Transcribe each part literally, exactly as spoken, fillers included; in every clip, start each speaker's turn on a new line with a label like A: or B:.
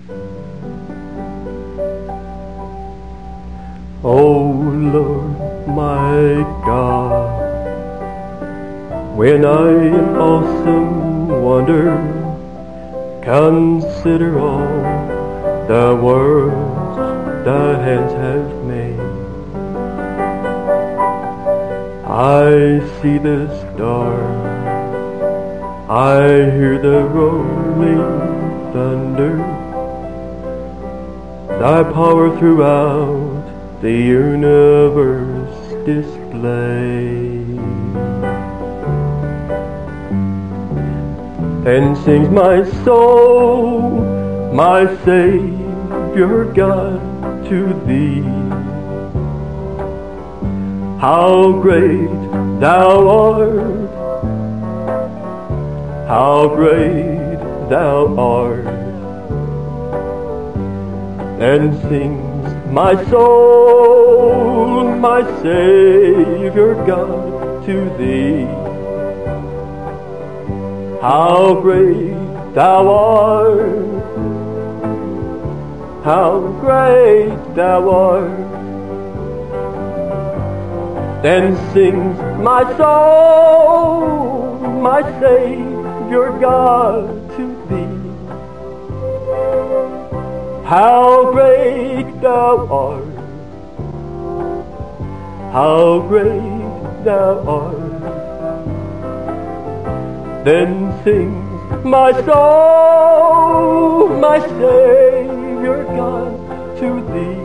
A: Oh Lord, my God, when I in awesome wonder consider all the worlds thy hands have made, I see the stars, I hear the rolling thunder, thy power throughout the universe display. Then sings my soul, my Savior God, to thee. How great thou art, how great thou art. Then sings my soul, my Savior God, to thee. How great thou art, how great thou art. Then sings my soul, my Savior God, to thee. How great thou art, how great thou art. Then sings my soul, my Savior God, to thee.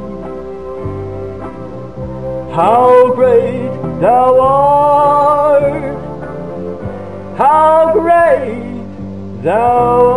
A: How great thou art, how great thou art.